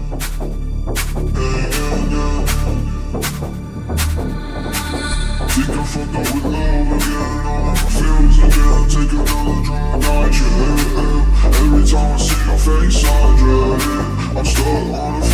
Think I'm fucked up with love again. All of my feels again. Take another drug, got you. Every time I see your face, I dread it. I'm stuck on a